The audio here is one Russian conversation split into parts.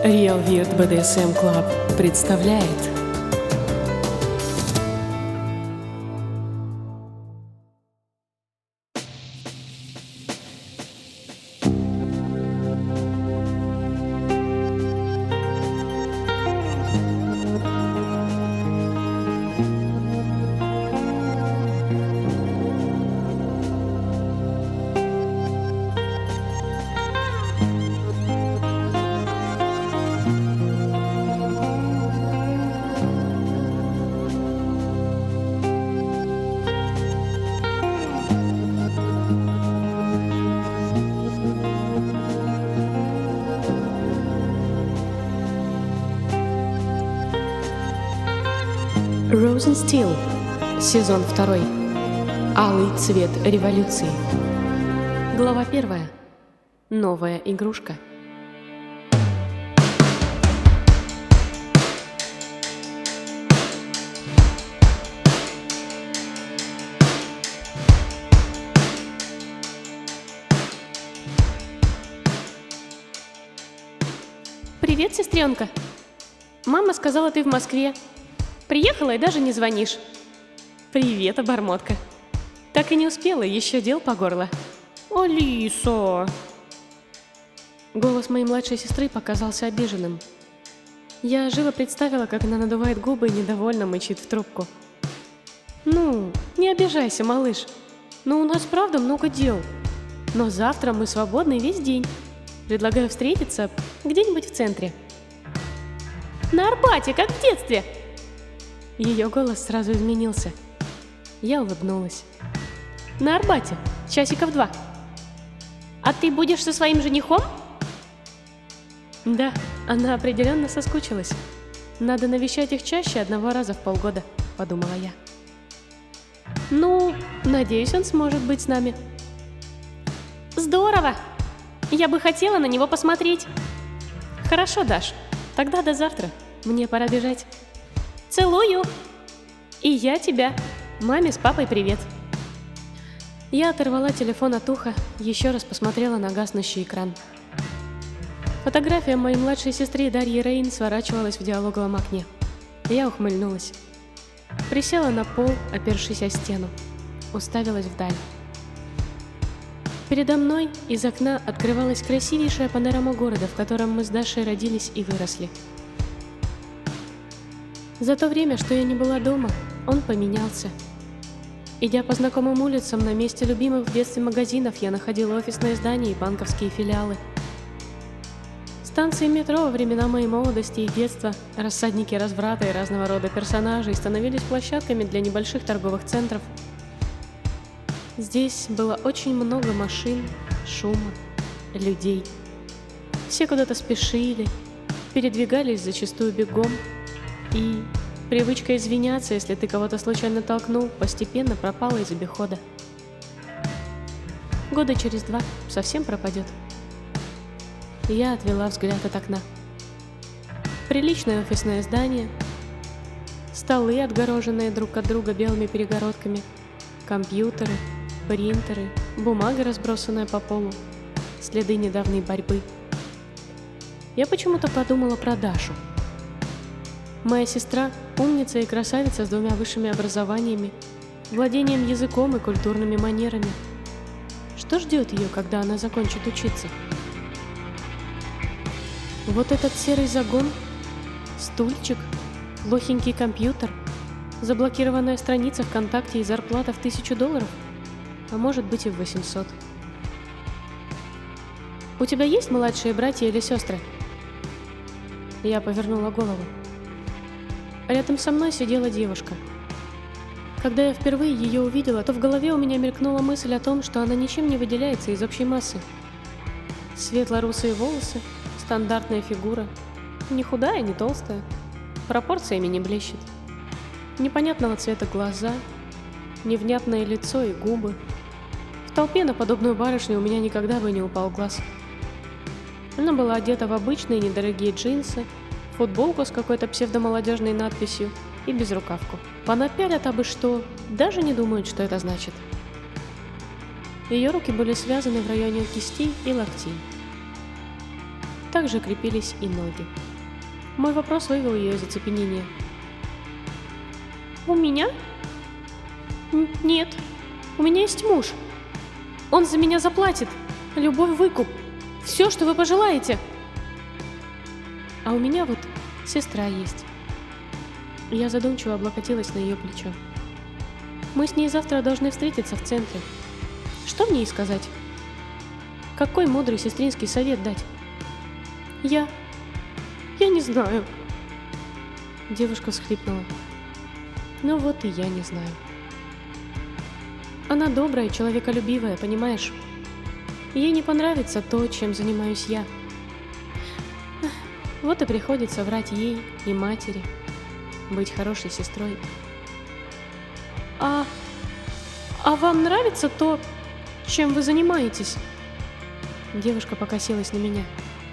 Real Weird BDSM Club представляет Rosensteel, сезон 2. Алый цвет революции. Глава 1. Новая игрушка. Привет, сестренка. Мама сказала, ты в Москве. Приехала и даже не звонишь. Привет, обормотка. Так и не успела, еще дел по горло. Алиса! Голос моей младшей сестры показался обиженным. Я живо представила, как она надувает губы и недовольно мычит в трубку. Ну, не обижайся, малыш. Но у нас правда много дел. Но завтра мы свободны весь день. Предлагаю встретиться где-нибудь в центре. На Арбате, как в детстве. Ее голос сразу изменился. Я улыбнулась. На Арбате, часиков 2. А ты будешь со своим женихом? Да, она определенно соскучилась. Надо навещать их чаще 1 раза в полгода, подумала я. Ну, надеюсь, он сможет быть с нами. Здорово! Я бы хотела на него посмотреть. Хорошо, Даш, тогда до завтра. Мне пора бежать. Целую! И я тебя. Маме с папой привет. Я оторвала телефон от уха, еще раз посмотрела на гаснущий экран. Фотография моей младшей сестры Дарьи Рейн сворачивалась в диалоговом окне. Я ухмыльнулась. Присела на пол, опершись о стену. Уставилась вдаль. Передо мной из окна открывалась красивейшая панорама города, в котором мы с Дашей родились и выросли. За то время, что я не была дома, он поменялся. Идя по знакомым улицам, на месте любимых в детстве магазинов я находила офисные здания и банковские филиалы. Станции метро во времена моей молодости и детства, рассадники разврата и разного рода персонажей становились площадками для небольших торговых центров. Здесь было очень много машин, шума, людей. Все куда-то спешили, передвигались зачастую бегом. И привычка извиняться, если ты кого-то случайно толкнул, постепенно пропала из обихода. Года через 2 совсем пропадет. Я отвела взгляд от окна. Приличное офисное здание, столы, отгороженные друг от друга белыми перегородками, компьютеры, принтеры, бумага, разбросанная по полу, следы недавней борьбы. Я почему-то подумала про Дашу. Моя сестра – умница и красавица с 2 высшими образованиями, владением языком и культурными манерами. Что ждет ее, когда она закончит учиться? Вот этот серый загон, стульчик, плохенький компьютер, заблокированная страница ВКонтакте и зарплата в $1000, а может быть и в 800. У тебя есть младшие братья или сестры? Я повернула голову. Рядом со мной сидела девушка. Когда я впервые ее увидела, то в голове у меня мелькнула мысль о том, что она ничем не выделяется из общей массы. Светло-русые волосы, стандартная фигура, не худая, не толстая, пропорциями не блещет. Непонятного цвета глаза, невнятное лицо и губы. В толпе на подобную барышню у меня никогда бы не упал глаз. Она была одета в обычные недорогие джинсы, футболку с какой-то псевдомолодежной надписью и безрукавку. Понапялят абы что, даже не думают, что это значит. Ее руки были связаны в районе кистей и локтей. также крепились и ноги. Мой вопрос вывел ее из оцепенения. «У меня? Нет, у меня есть муж. Он за меня заплатит. Любой выкуп. Все, что вы пожелаете. А у меня вот сестра есть». Я задумчиво облокотилась на ее плечо. «Мы с ней завтра должны встретиться в центре. Что мне ей сказать? Какой мудрый сестринский совет дать? Я не знаю». Девушка всхлипнула. «Ну вот и я не знаю. Она добрая, человеколюбивая, понимаешь? Ей не понравится то, чем занимаюсь я. Вот и приходится врать ей и матери, быть хорошей сестрой. А вам нравится то, чем вы занимаетесь?» Девушка покосилась на меня.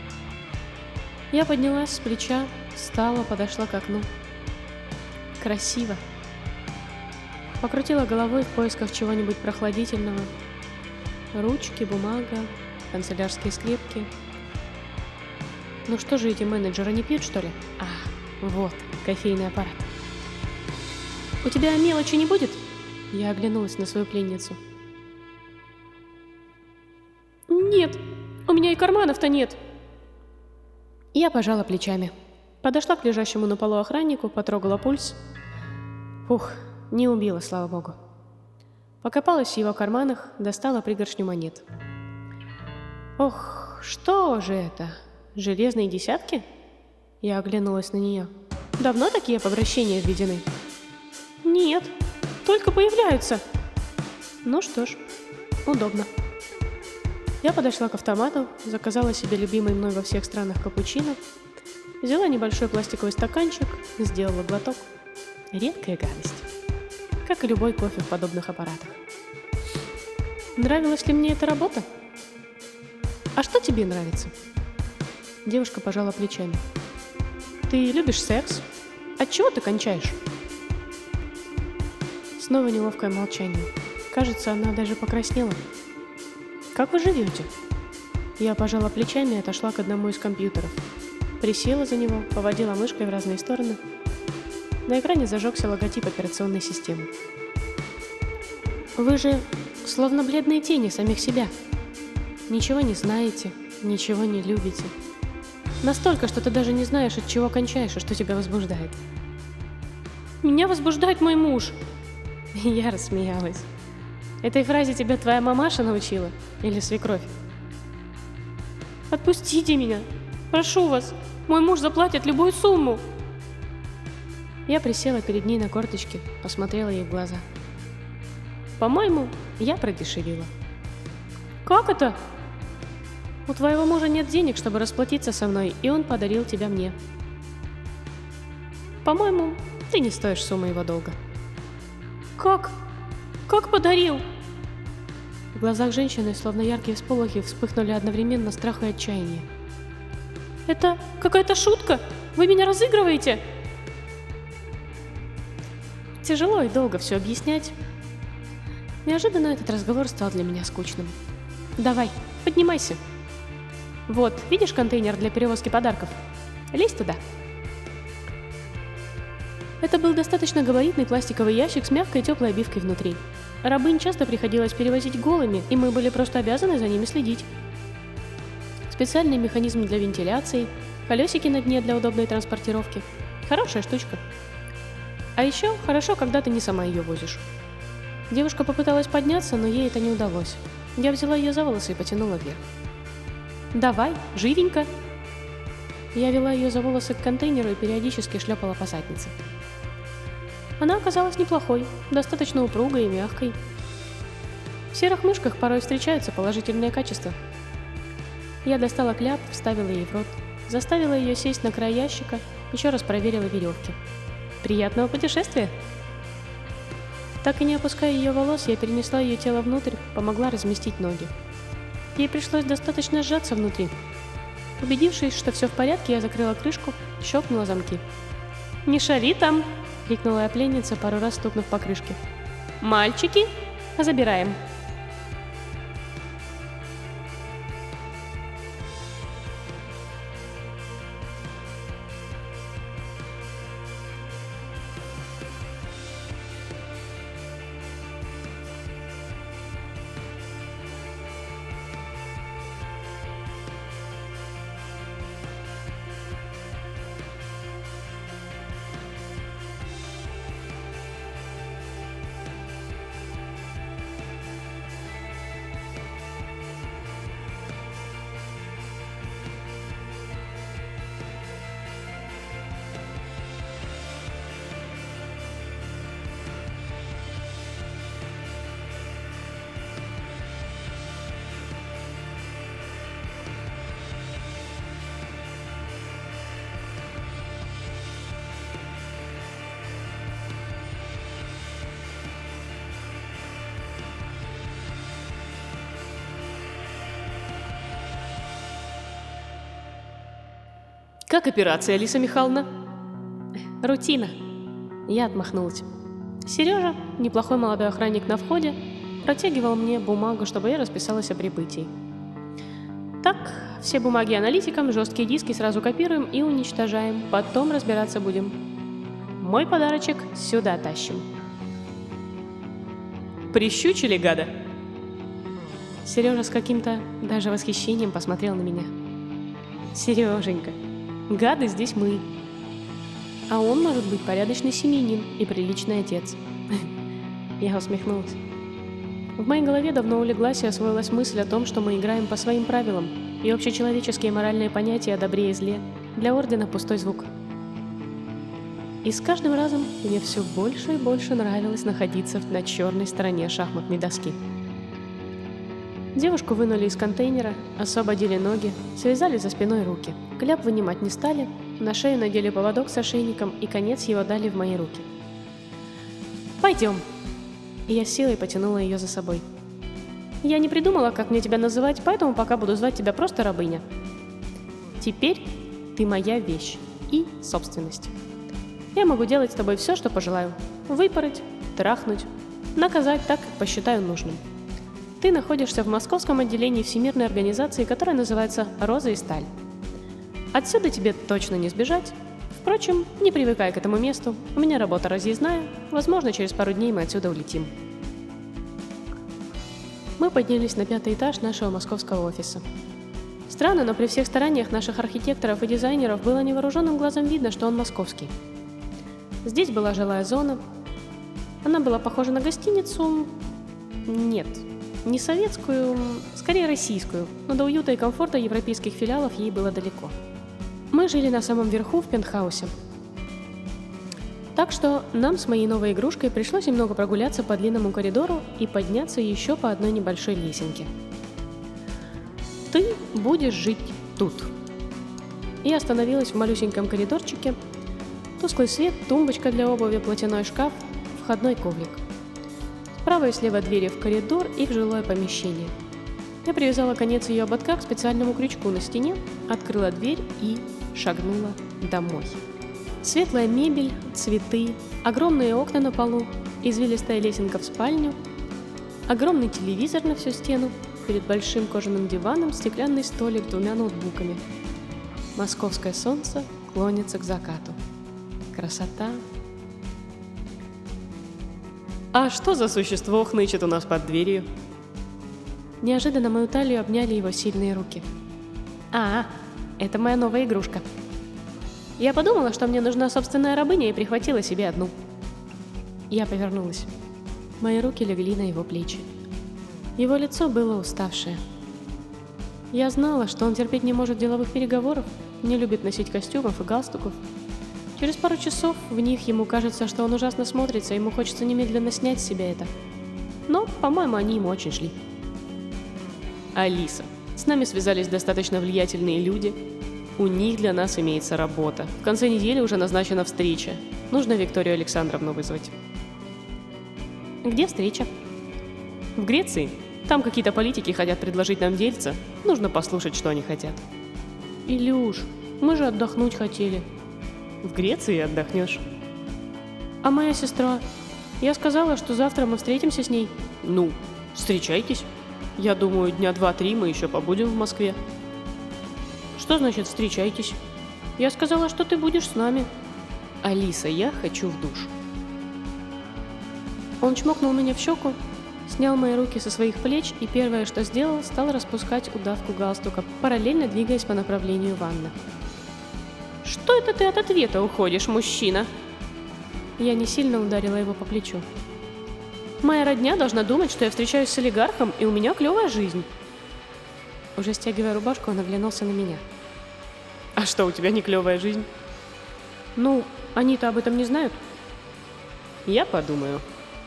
Я поднялась с плеча, встала, подошла к окну. Красиво. Покрутила головой в поисках чего-нибудь прохладительного. Ручки, бумага, канцелярские скрепки. Ну что же эти менеджеры не пьют, что ли? Вот, кофейный аппарат. «У тебя мелочи не будет?» Я оглянулась на свою пленницу. «Нет, у меня и карманов-то нет». Я пожала плечами. Подошла к лежащему на полу охраннику, потрогала пульс. Фух, не убила, слава богу. Покопалась в его карманах, достала пригоршню монет. «Ох, что же это? Железные десятки?» Я оглянулась на нее. «Давно такие обращения введены?» «Нет, только появляются». Ну что ж, удобно. Я подошла к автомату, заказала себе любимый мной во всех странах капучино, взяла небольшой пластиковый стаканчик, сделала глоток. Редкая гадость, как и любой кофе в подобных аппаратах. Нравилась ли мне эта работа? «А что тебе нравится?» Девушка пожала плечами. «Ты любишь секс? Отчего ты кончаешь?» Снова неловкое молчание. Кажется, она даже покраснела. «Как вы живете?» Я пожала плечами и отошла к одному из компьютеров. Присела за него, поводила мышкой в разные стороны. На экране зажегся логотип операционной системы. «Вы же словно бледные тени самих себя. Ничего не знаете, ничего не любите. Настолько, что ты даже не знаешь, от чего кончаешь и что тебя возбуждает». «Меня возбуждает мой муж!» Я рассмеялась. «Этой фразе тебя твоя мамаша научила? Или свекровь?» «Отпустите меня! Прошу вас! Мой муж заплатит любую сумму!» Я присела перед ней на корточки, посмотрела ей в глаза. «По-моему, я продешевила». «Как это?» «У твоего мужа нет денег, чтобы расплатиться со мной, и он подарил тебя мне. По-моему, ты не стоишь суммы его долга». «Как? Как подарил?» В глазах женщины, словно яркие всполохи, вспыхнули одновременно страх и отчаяние. «Это какая-то шутка? Вы меня разыгрываете?» Тяжело и долго все объяснять. Неожиданно этот разговор стал для меня скучным. «Давай, поднимайся. Вот, видишь контейнер для перевозки подарков? Лезь туда». Это был достаточно габаритный пластиковый ящик с мягкой теплой обивкой внутри. Рабынь часто приходилось перевозить голыми, и мы были просто обязаны за ними следить. Специальный механизм для вентиляции, колесики на дне для удобной транспортировки. Хорошая штучка. А еще хорошо, когда ты не сама ее возишь. Девушка попыталась подняться, но ей это не удалось. Я взяла ее за волосы и потянула вверх. «Давай, живенько!» Я вела ее за волосы к контейнеру и периодически шлепала по заднице. Она оказалась неплохой, достаточно упругой и мягкой. В серых мышках порой встречаются положительные качества. Я достала кляп, вставила ей в рот, заставила ее сесть на край ящика, еще раз проверила веревки. «Приятного путешествия!» Так и не опуская ее волос, я перенесла ее тело внутрь, помогла разместить ноги. Ей пришлось достаточно сжаться внутри. Убедившись, что все в порядке, я закрыла крышку, щелкнула замки. «Не шари там!» — крикнула я пленнице, пару раз стукнув по крышке. «Мальчики, забираем!» Как операция, Алиса Михайловна? Рутина. Я отмахнулась. Сережа, неплохой молодой охранник на входе, протягивал мне бумагу, чтобы я расписалась о прибытии. Так, все бумаги аналитикам, жесткие диски сразу копируем и уничтожаем, потом разбираться будем. Мой подарочек сюда тащим. Прищучили, гада? Сережа с каким-то даже восхищением посмотрел на меня. Сереженька, гады здесь мы. А он может быть порядочный семьянин и приличный отец. Я усмехнулась. В моей голове давно улеглась и освоилась мысль о том, что мы играем по своим правилам, и общечеловеческие моральные понятия о добре и зле для Ордена пустой звук. И с каждым разом мне все больше и больше нравилось находиться на черной стороне шахматной доски. Девушку вынули из контейнера, освободили ноги, связали за спиной руки. Кляп вынимать не стали, на шею надели поводок с ошейником и конец его дали в мои руки. «Пойдем!» И я силой потянула ее за собой. «Я не придумала, как мне тебя называть, поэтому пока буду звать тебя просто рабыня. Теперь ты моя вещь и собственность. Я могу делать с тобой все, что пожелаю. Выпороть, трахнуть, наказать так, как посчитаю нужным. Ты находишься в московском отделении Всемирной организации, которая называется «Роза и сталь». Отсюда тебе точно не сбежать. Впрочем, не привыкай к этому месту. У меня работа разъездная. Возможно, через пару дней мы отсюда улетим». Мы поднялись на 5-й этаж нашего московского офиса. Странно, но при всех стараниях наших архитекторов и дизайнеров было невооруженным глазом видно, что он московский. Здесь была жилая зона. Она была похожа на гостиницу... Нет, не советскую, скорее российскую, но до уюта и комфорта европейских филиалов ей было далеко. Мы жили на самом верху в пентхаусе. Так что нам с моей новой игрушкой пришлось немного прогуляться по длинному коридору и подняться еще по одной небольшой лесенке. «Ты будешь жить тут». Я остановилась в малюсеньком коридорчике. Тусклый свет, тумбочка для обуви, платяной шкаф, входной коврик. Справа и слева двери в коридор и в жилое помещение. Я привязала конец ее ободка к специальному крючку на стене, открыла дверь и шагнула домой. Светлая мебель, цветы, огромные окна на полу, извилистая лесенка в спальню, огромный телевизор на всю стену, перед большим кожаным диваном стеклянный столик с 2 ноутбуками. Московское солнце клонится к закату. Красота. «А что за существо хнычет у нас под дверью?» Неожиданно мою талию обняли его сильные руки. Это моя новая игрушка. Я подумала, что мне нужна собственная рабыня, и прихватила себе одну». Я повернулась. Мои руки легли на его плечи. Его лицо было уставшее. Я знала, что он терпеть не может деловых переговоров, не любит носить костюмов и галстуков. Через пару часов в них ему кажется, что он ужасно смотрится, ему хочется немедленно снять с себя это. Но, по-моему, они ему очень шли. «Алиса, с нами связались достаточно влиятельные люди. У них для нас имеется работа. В конце недели уже назначена встреча. Нужно Викторию Александровну вызвать». «Где встреча?» «В Греции. Там какие-то политики хотят предложить нам дельца. Нужно послушать, что они хотят». «Илюш, мы же отдохнуть хотели». «В Греции отдохнешь». «А моя сестра? Я сказала, что завтра мы встретимся с ней». «Ну, встречайтесь. Я думаю, дня 2-3 мы еще побудем в Москве». «Что значит встречайтесь? Я сказала, что ты будешь с нами». «Алиса, я хочу в душ». Он чмокнул меня в щеку, снял мои руки со своих плеч и первое, что сделал, стал распускать удавку галстука, параллельно двигаясь по направлению ванны. «Что это ты от ответа уходишь, мужчина?» Я не сильно ударила его по плечу. «Моя родня должна думать, что я встречаюсь с олигархом, и у меня клевая жизнь». Уже стягивая рубашку, он оглянулся на меня. «А что, у тебя не клевая жизнь?» «Ну, они-то об этом не знают». «Я подумаю».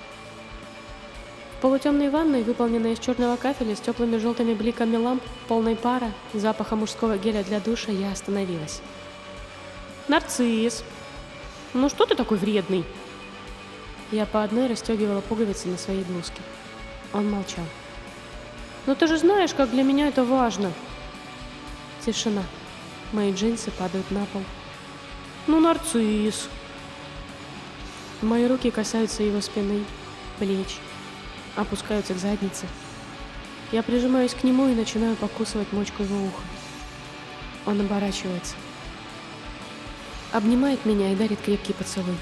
В полутемной ванной, выполненной из черного кафеля с теплыми желтыми бликами ламп, полной пара, запаха мужского геля для душа, я остановилась. «Нарцисс, ну что ты такой вредный?» Я по одной расстегивала пуговицы на своей блузке. Он молчал. «Но ты же знаешь, как для меня это важно!» Тишина. Мои джинсы падают на пол. Ну, нарцисс. Мои руки касаются его спины, плеч, опускаются к заднице. Я прижимаюсь к нему и начинаю покусывать мочку его уха. Он оборачивается, обнимает меня и дарит крепкий поцелуй.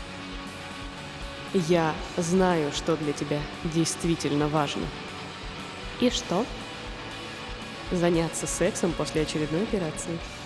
Я знаю, что для тебя действительно важно. И что? Заняться сексом после очередной операции.